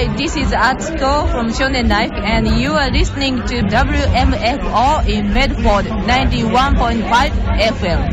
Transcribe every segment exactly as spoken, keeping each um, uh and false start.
Hi, this is Atsuko from Shonen Life, and you are listening to W M F O in Medford, ninety-one point five F M.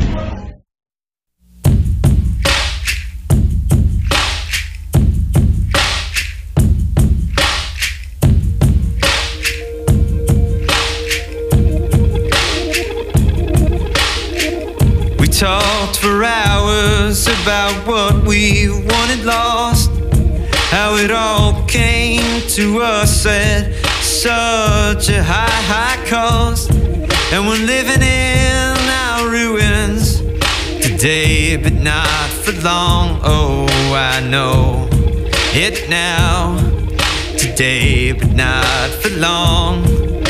We talked for hours about what we wanted lost, how it all came to us at such a high, high cost. And we're living in our ruins today, but not for long. Oh, I know it now. Today, but not for long.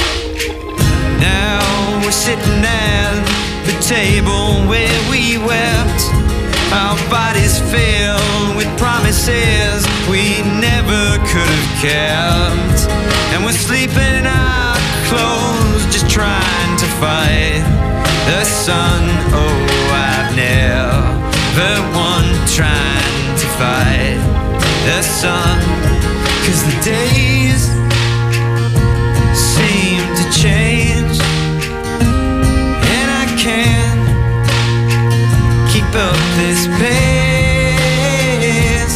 Now we're sitting at the table where we wept, our bodies filled with promises we never could have kept. And we're sleeping in our clothes, just trying to fight the sun. Oh, I've never won trying to fight the sun, 'cause the days seem to change, and I can't keep up this pace.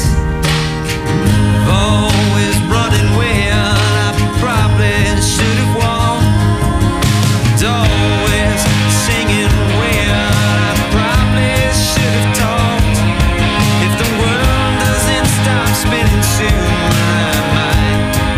Always running when I probably should have walked, always singing when I probably should have talked. If the world doesn't stop spinning soon, I might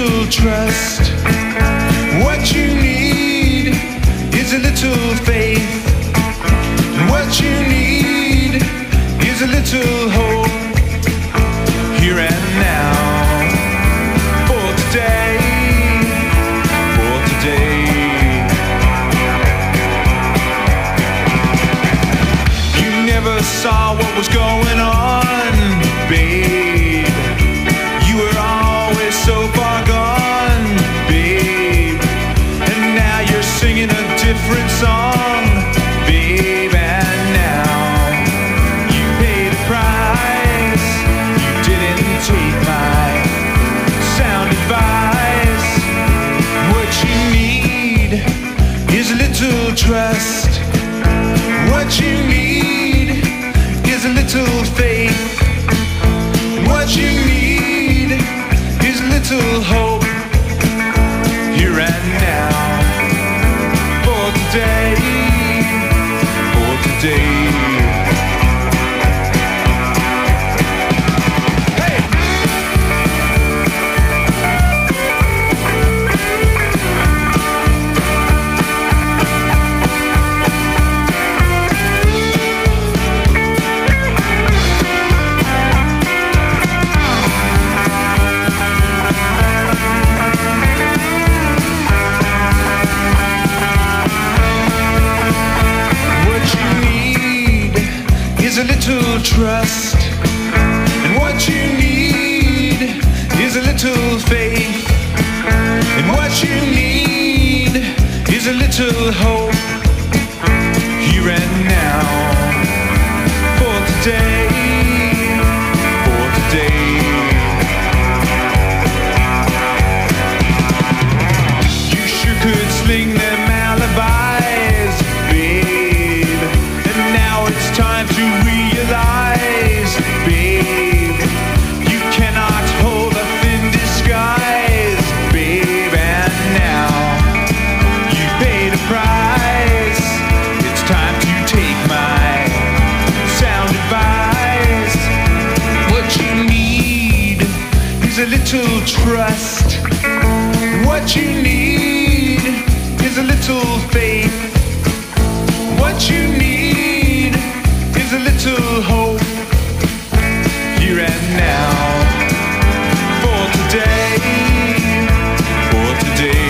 little trust. What you need is a little faith. What you need is a little hope. Here and now, for today, for today. You never saw what was going on, babe. You were always so far gone, babe. And now you're singing a different song, babe. And now you paid a price. You didn't take my sound advice. What you need is a little trust. What you need is a little faith. What you need is a little hope. Here and now, for today, for today. A little trust, and what you need is a little faith, and what you need is a little hope. Here and now, for today, for today. You sure could sling them alibis, babe, and now it's time to realize, babe, you cannot hold a thin disguise, babe. And now you paid a price. It's time to take my sound advice. What you need is a little trust. What you need is a little faith. What you need is a little hope. Here and now, for today, for today.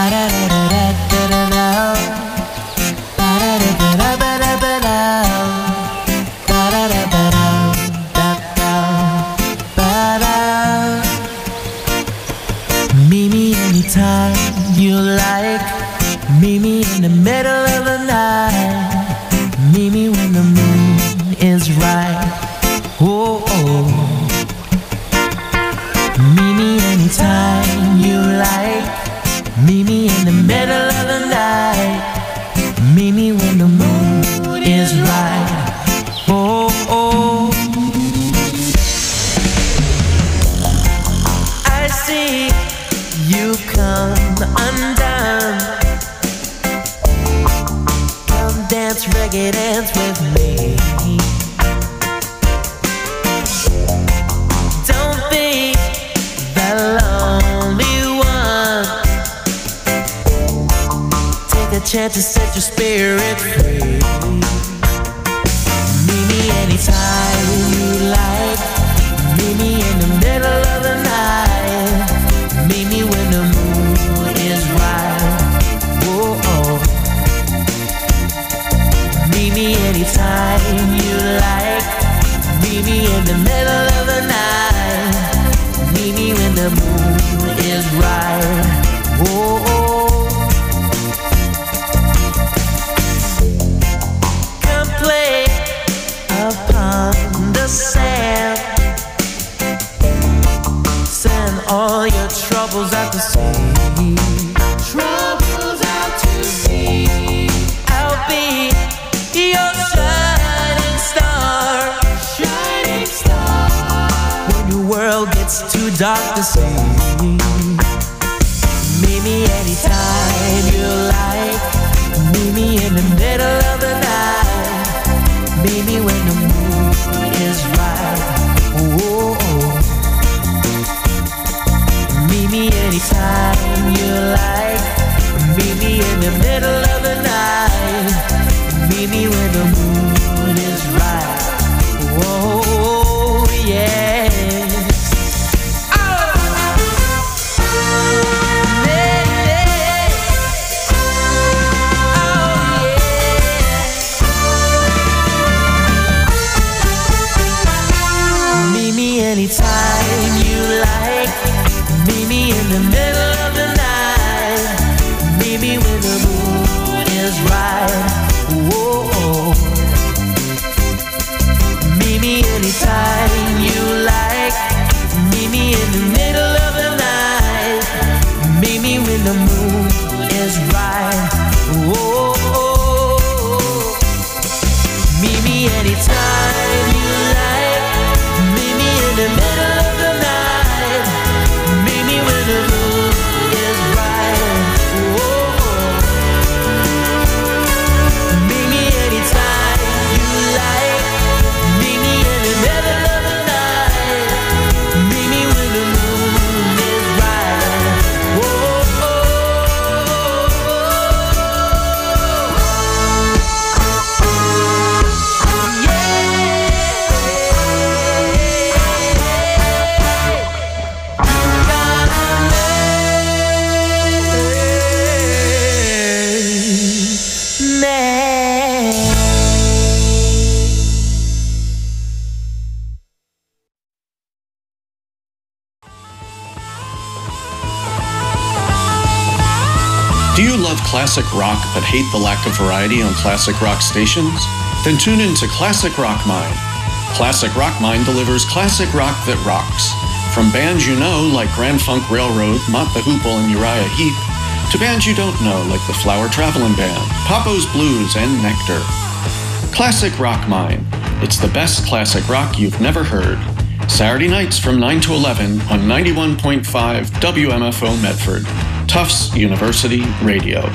Meet me anytime you like. Meet me in the middle of the night. Meet me when the moon is right. Oh, oh. Meet me anytime you like. Meet me in the middle of the night. Meet me when the moon is right. Oh, oh. I see you come undone. Come dance, reggae dance with me. Don't be the lonely one. Take a chance to set your spirit free. Meet me anytime you like. Meet me in the middle of the night. Meet me when the moon is right. Oh, oh. Meet me anytime you like. Meet me in the middle of the night. Meet me when the moon is right. Oh, oh. Come play upon the sand. Send all your troubles out to sea. Troubles out to sea. I'll be your shining star. Shining star. When your world gets too dark to see. Meet me anytime you like. Meet me in the middle of the night. Meet me when the moon is right. Oh, oh. Meet me anytime you like. Meet me in the middle of the night. Meet me when the moon is right. Oh, yes. Oh, yeah, yeah. Oh, yeah. Meet me anytime you like. Meet me in the middle of the night. Meet me when the moon is right. Whoa. Meet me anytime you like. Meet me in the middle of the night. Meet me when the moon is right. Whoa. Meet me anytime you like. Meet me in the middle of the night. Meet me when the moon is right. Whoa. Meet me anytime you like. Meet me in the middle of the night. Meet me when the moon is right. Whoa. Do you love classic rock but hate the lack of variety on classic rock stations? Then tune in to Classic Rock Mind. Classic Rock Mind delivers classic rock that rocks. From bands you know like Grand Funk Railroad, Mott the Hoople, and Uriah Heep, to bands you don't know like the Flower Traveling Band, Papo's Blues, and Nectar. Classic Rock Mind. It's the best classic rock you've never heard. Saturday nights from nine to eleven on ninety-one point five W M F O Medford. Tufts University Radio.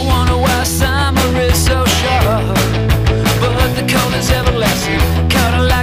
Everlasting, caught a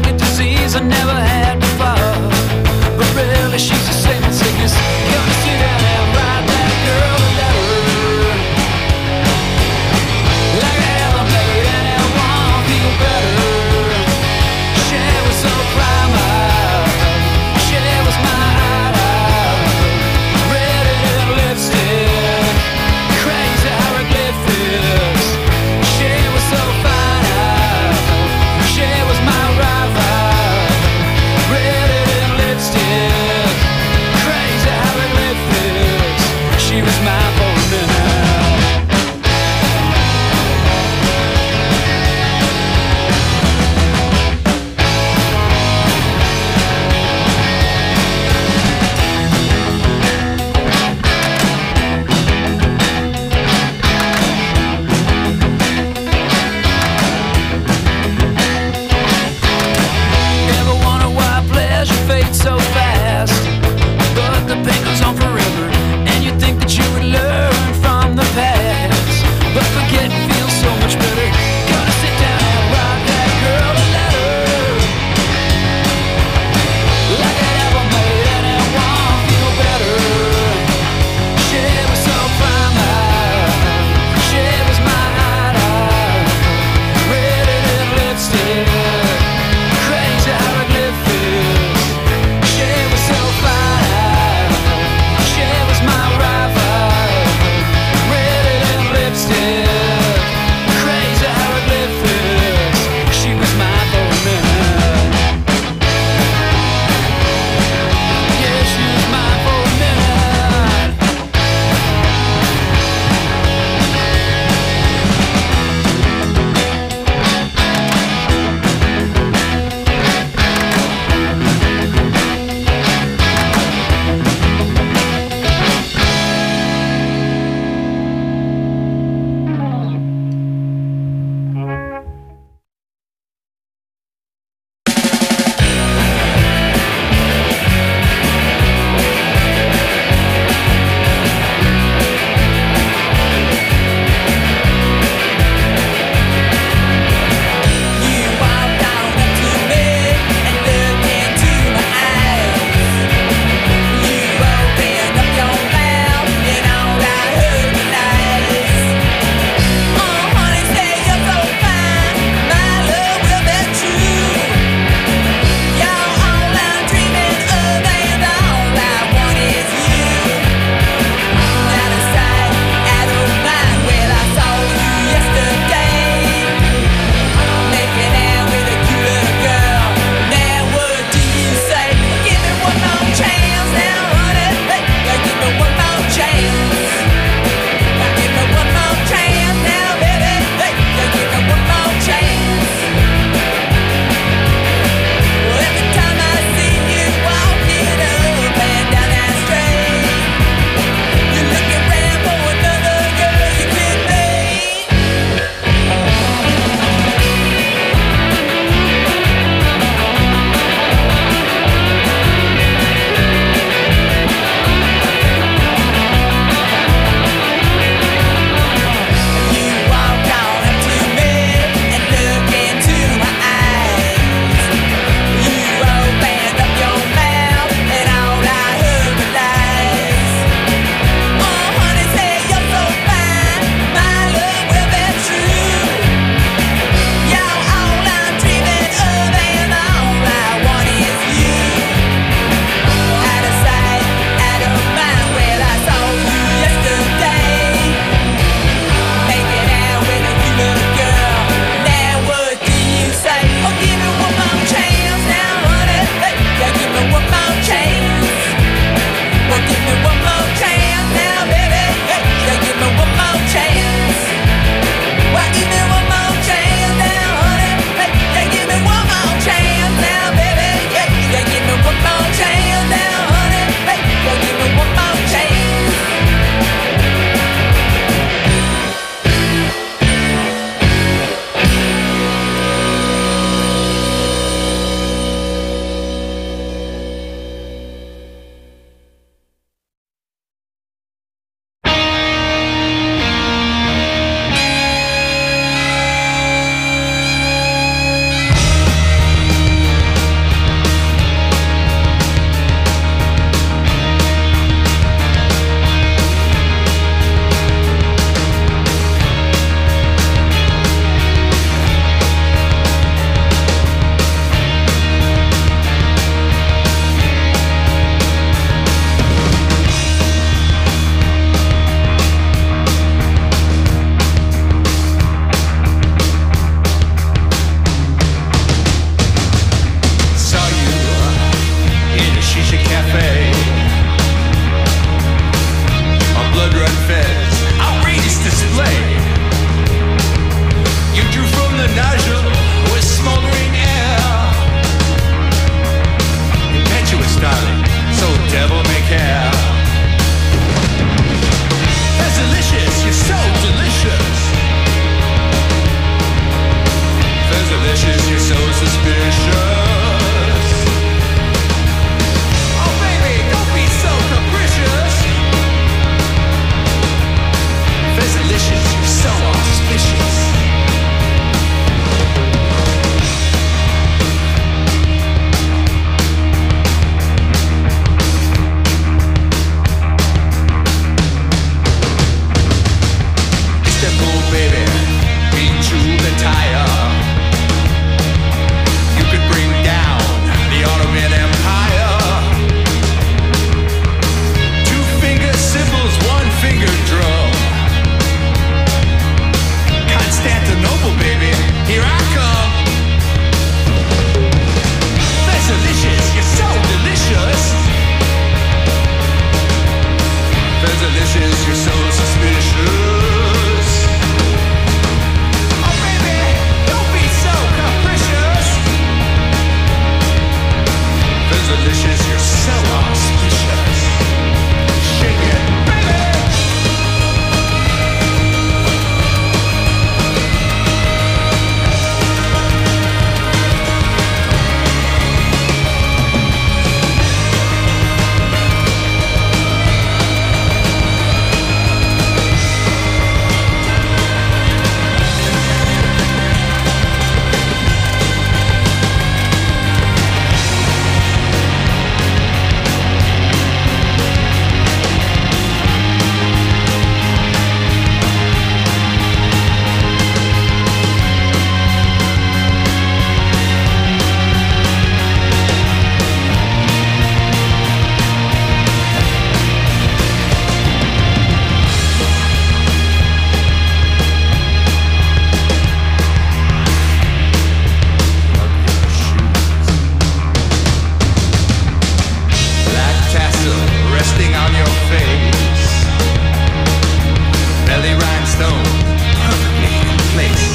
resting on your face. Belly rhinestone, perfectly in place.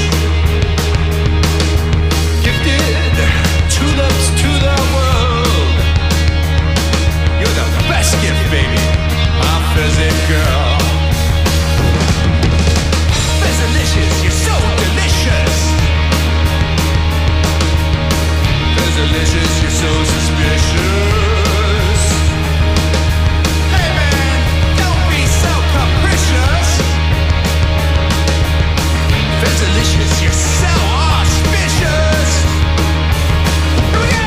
Gifted tulips to the world. You're the best gift, baby, my fizzy girl. Fizzalicious, you're so delicious. Fizzalicious, you're so suspicious. Hey man, don't be so capricious. Fizzalicious, you're so auspicious. Here we go!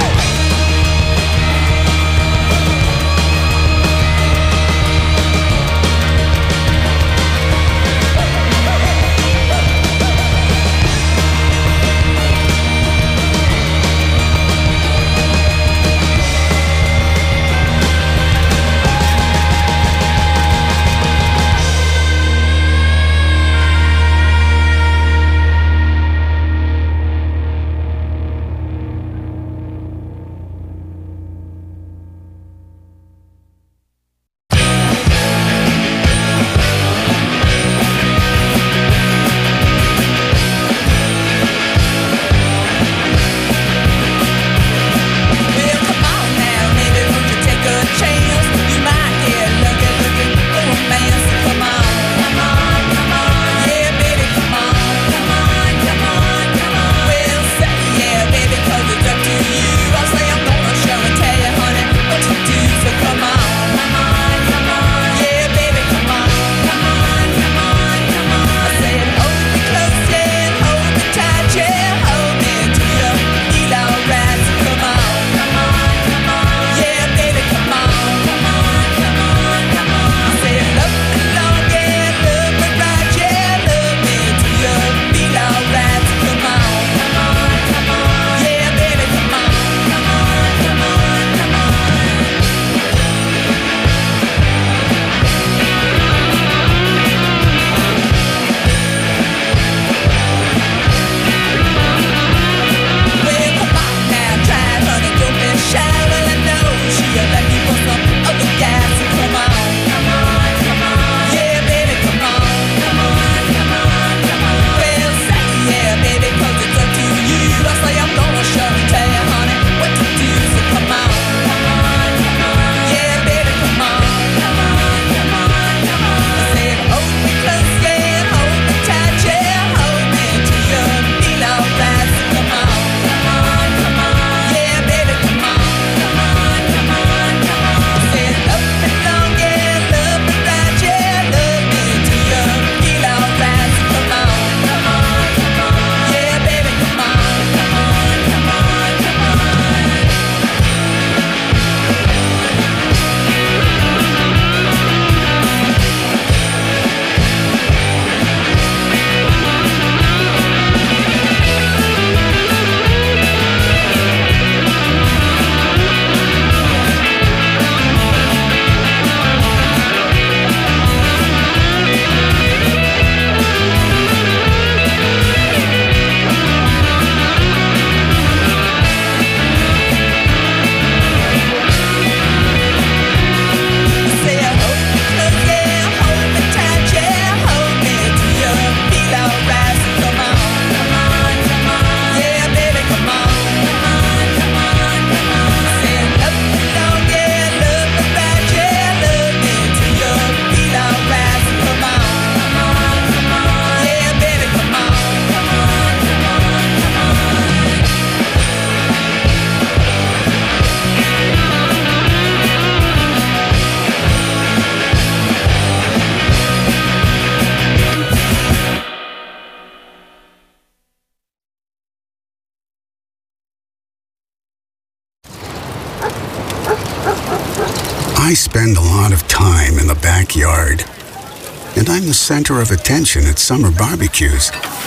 I spend a lot of time in the backyard, and I'm the center of attention at summer barbecues.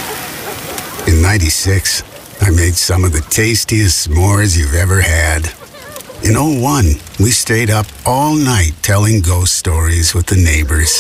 In ninety-six, I made some of the tastiest s'mores you've ever had. In oh one, we stayed up all night telling ghost stories with the neighbors.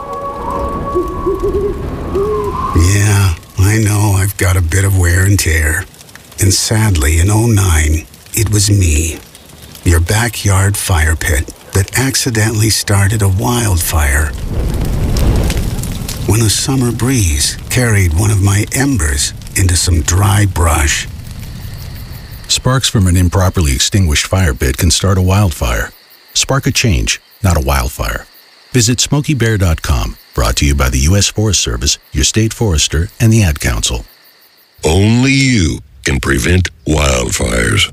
Yeah, I know I've got a bit of wear and tear. And sadly, in oh nine, it was me, your backyard fire pit, that accidentally started a wildfire. When a summer breeze carried one of my embers into some dry brush. Sparks from an improperly extinguished fire pit can start a wildfire. Spark a change, not a wildfire. Visit smokey bear dot com, brought to you by the U S Forest Service, your state forester, and the Ad Council. Only you can prevent wildfires.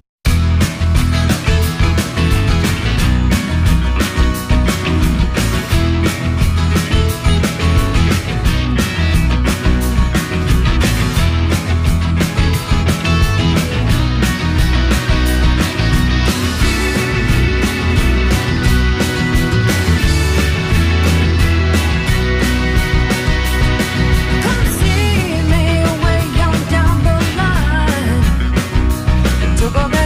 Took a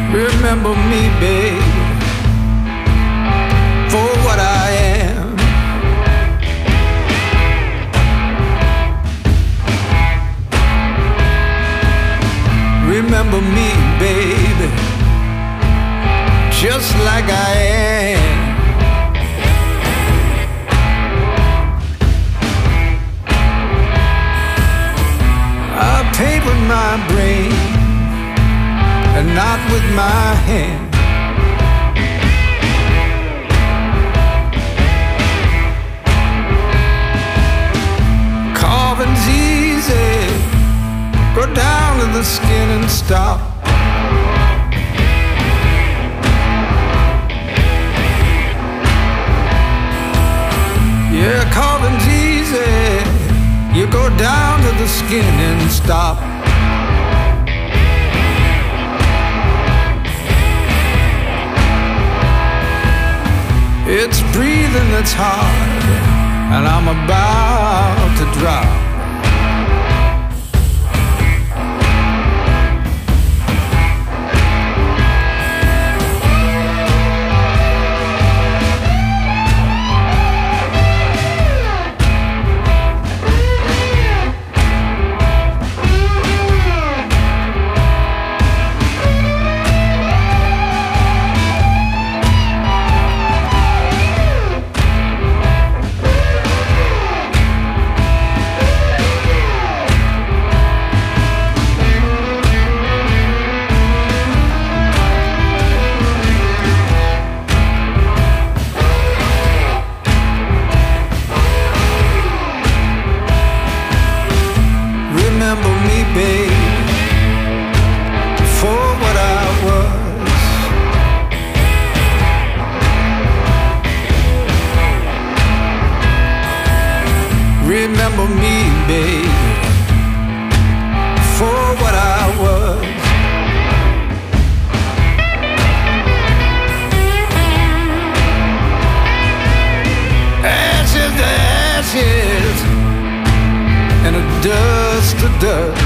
Remember me, babe, for what I am. Remember me, baby, just like I am. I paint with my brain and not with my hand. Carving's easy, go down to the skin and stop. Yeah, carving's easy, you go down to the skin and stop. It's breathing that's hard, and I'm about to drop. Remember me, babe, for what I was. Remember me, babe, for what I was. Ashes to ashes, and a dust to dust.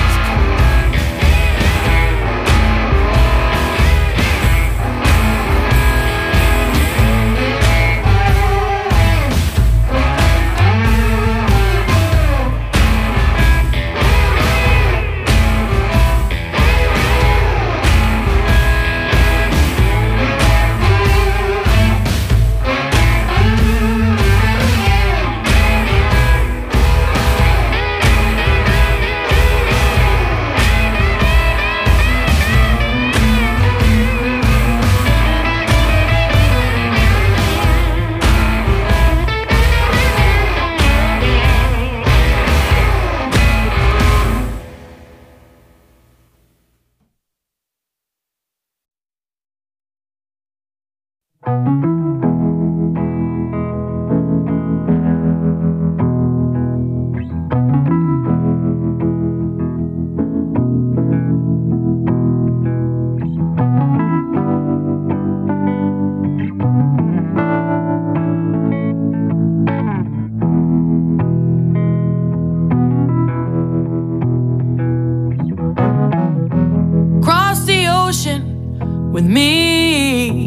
Cross the ocean with me,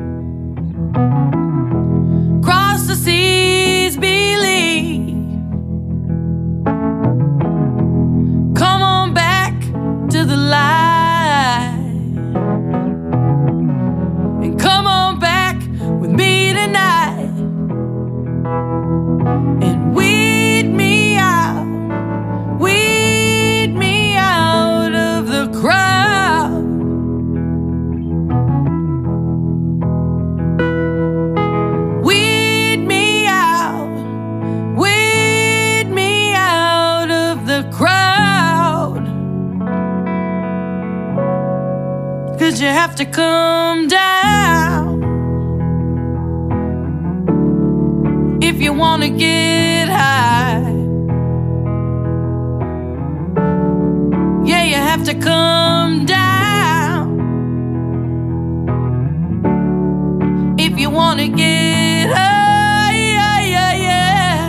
cross the seas, believe. Come on back to the light, and come on back with me tonight, and weed me out, weed me out of the crowd. Cause you have to come down if you wanna get high. Yeah, you have to come down if you wanna get high. Yeah, yeah, yeah.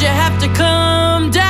you have to come down.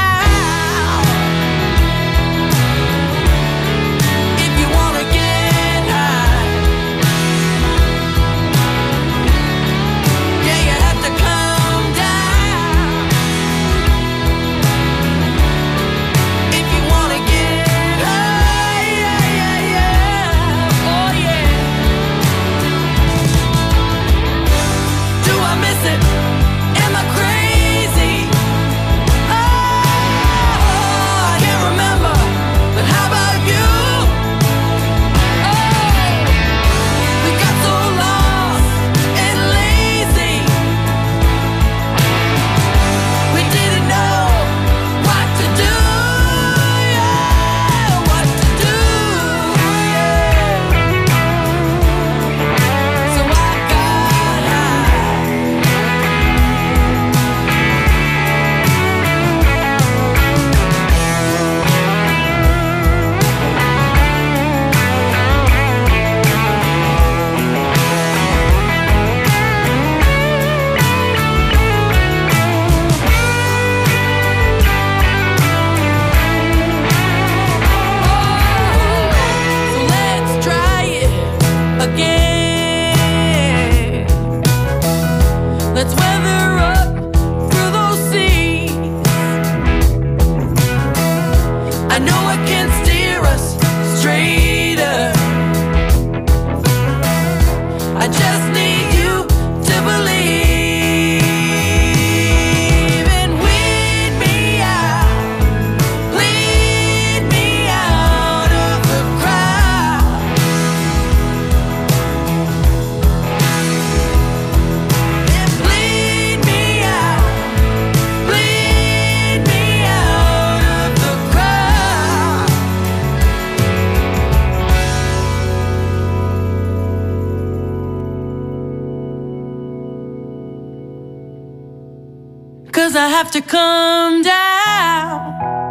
I have to come down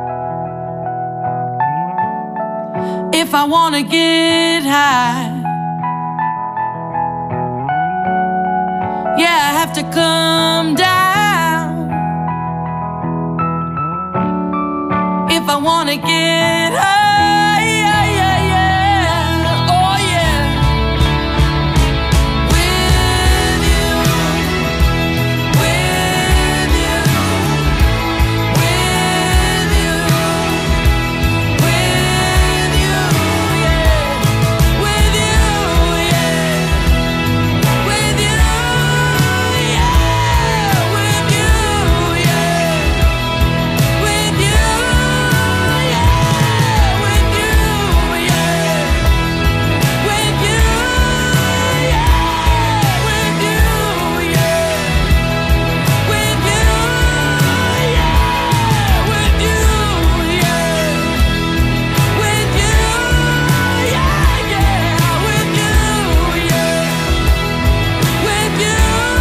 if I wanna get high. Yeah, I have to come down if I wanna get high. Yeah, yeah, yeah. Oh yeah. With you, with you, with you, with you, yeah. With you, yeah. With you, yeah. With you, yeah. With you, yeah. With you, yeah. With you, yeah. With you, yeah. With you, yeah. With you, yeah. With you, yeah, yeah. With you, yeah. With you,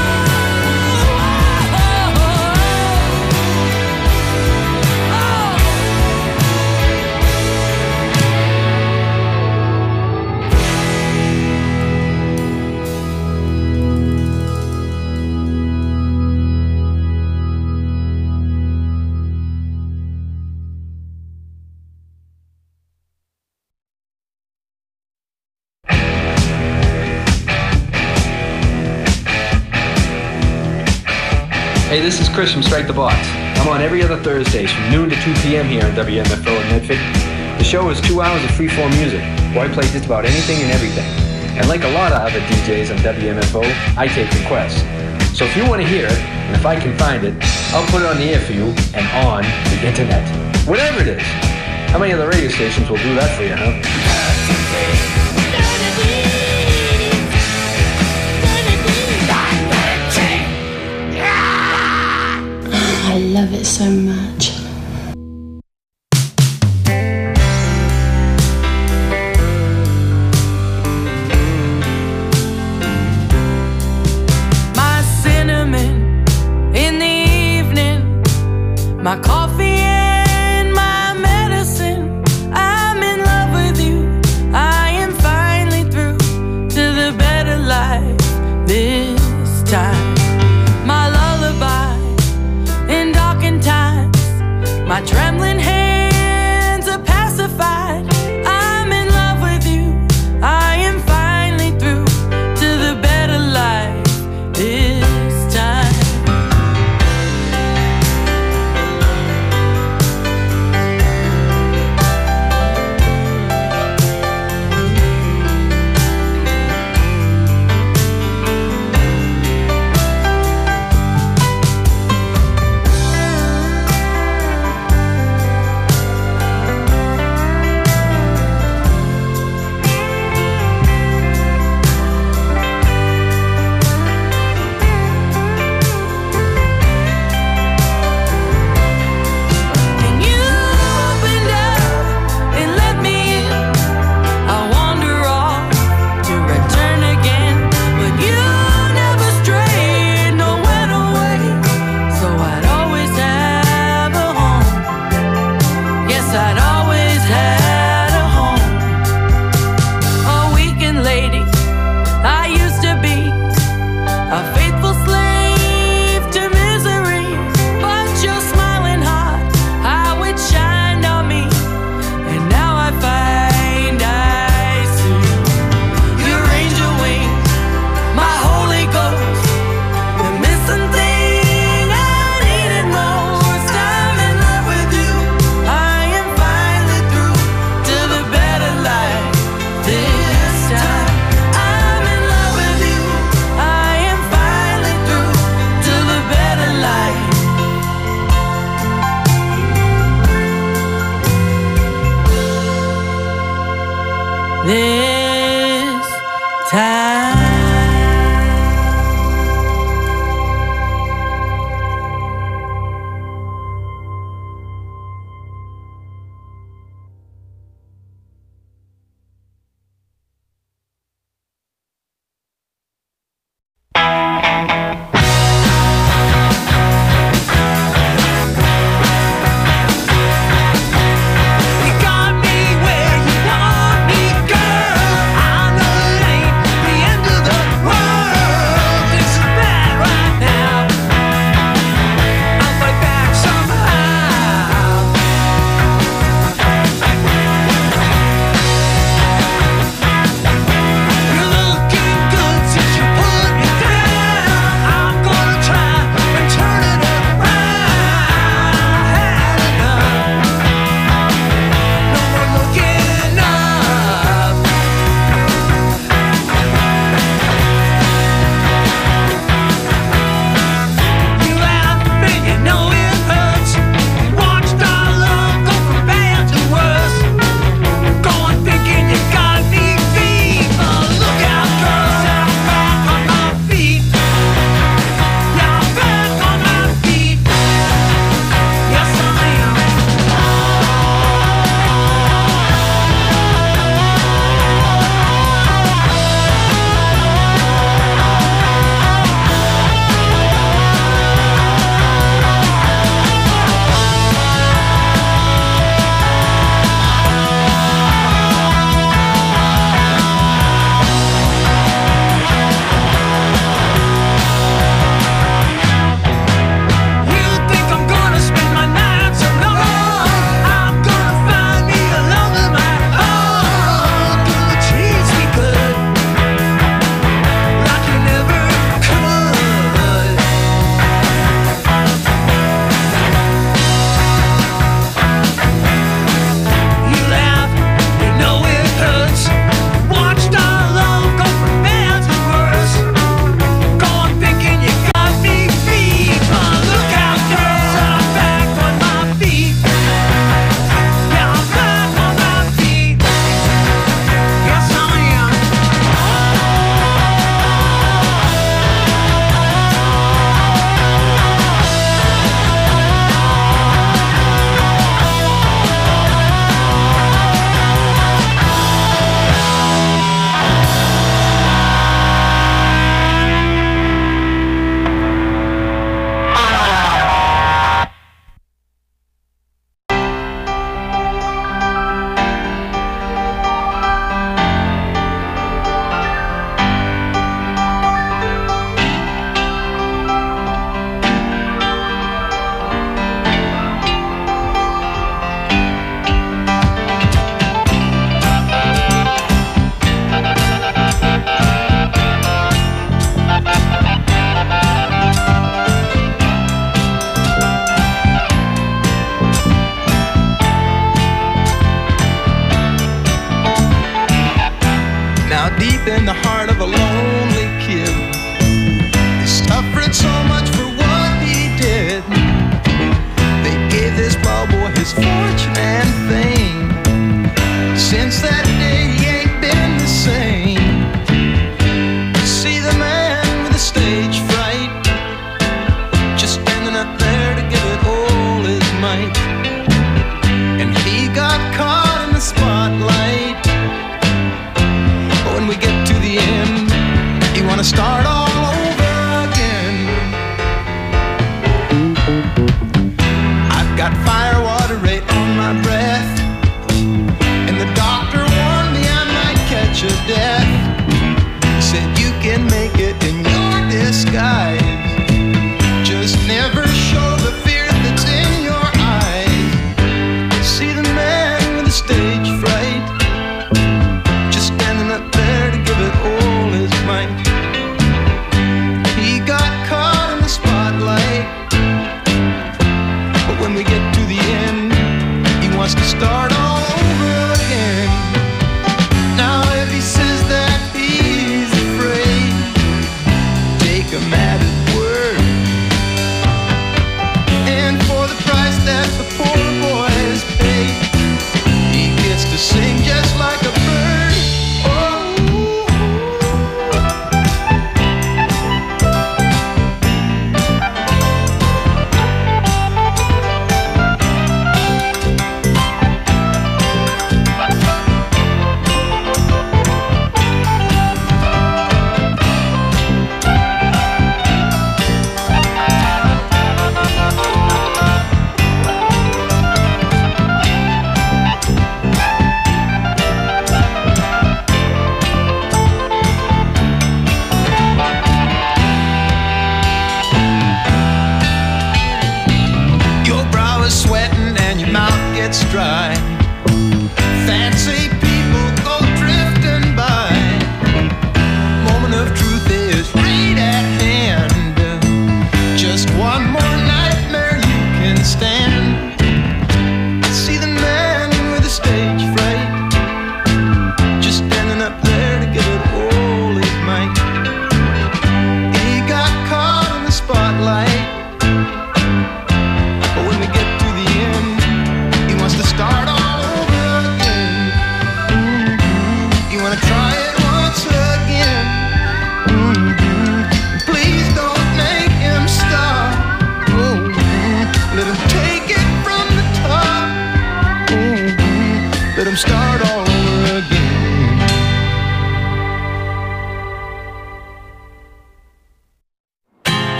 Hey, this is Chris from Strike the Box. I'm on every other Thursdays from noon to two p.m. here on W M F O in Medford. The show is two hours of free-form music, where I play just about anything and everything. And like a lot of other D Js on W M F O, I take requests. So if you want to hear it, and if I can find it, I'll put it on the air for you and on the internet. Whatever it is. How many other radio stations will do that for you, huh? I love it so much. My cinnamon in the evening, my coffee and my medicine. I'm in love with you. I am finally through to the better life this time. My lullaby in dark and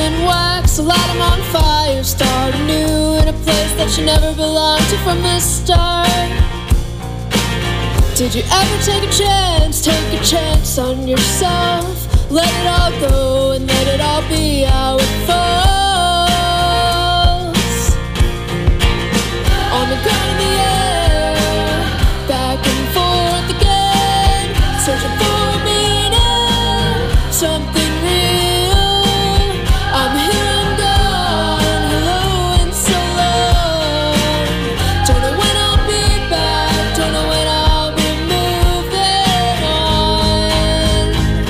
and wax, light them on fire, start anew in a place that you never belonged to from the start. Did you ever take a chance, take a chance on yourself? Let it all go and let it all be how it falls. On the ground in the air, back and forth again, searching for a meaning, something real. I'm here, I'm gone, hello and so long. Don't know when I'll be back, don't know when I'll be moving on.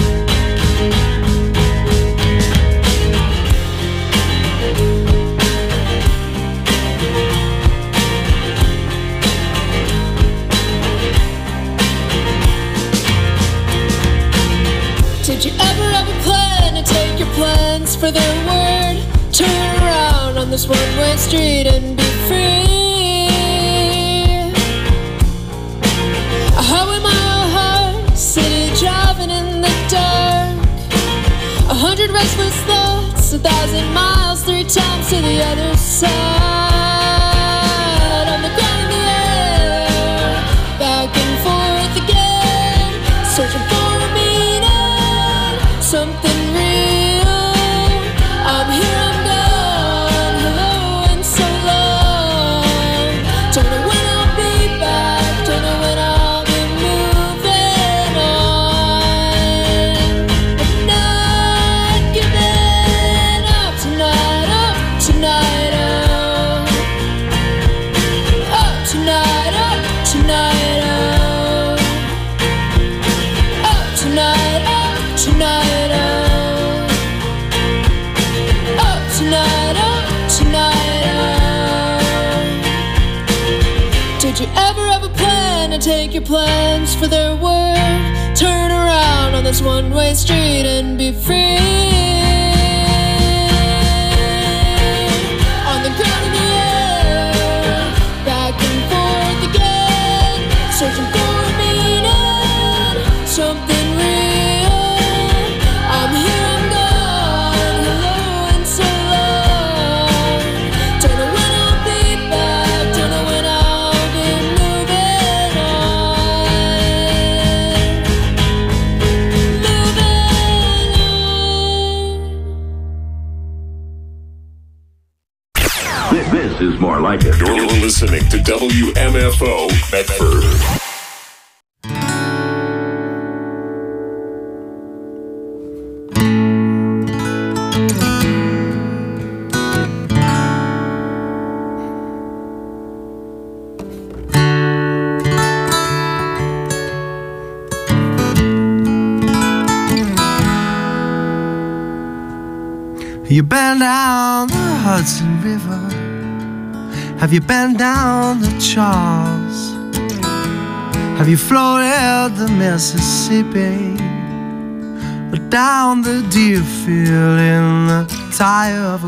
Did you ever have a plan to take your plans for their word? Turn around on this one-way street and be free. A highway-mile high city driving in the dark. A hundred restless thoughts, a thousand miles, three times to the other side. On the ground in the air, back and forth again, searching for a meaning, something real. I'm here, I'm gone, hello and so long. Don't know when I'll be back, don't know when I'll be moving on. But not giving up tonight, up tonight, up. Up tonight, up tonight, up. Up tonight, up tonight, up. Up tonight, up tonight, up. Did you ever have a plan to take your plans for their word? Turn around on this one-way street and be free. On the ground in the air, back and forth again, searching for a meaning, something real. I'm here, I'm gone, hello and so long. Don't know when I'll be back, don't know when I'll be moving on. This, this is more like it. You're listening to W M F O Medford. You been down the Hudson River? Have you been down the Charles? Have you floated the Mississippi? Or down the Deerfield in the tire of a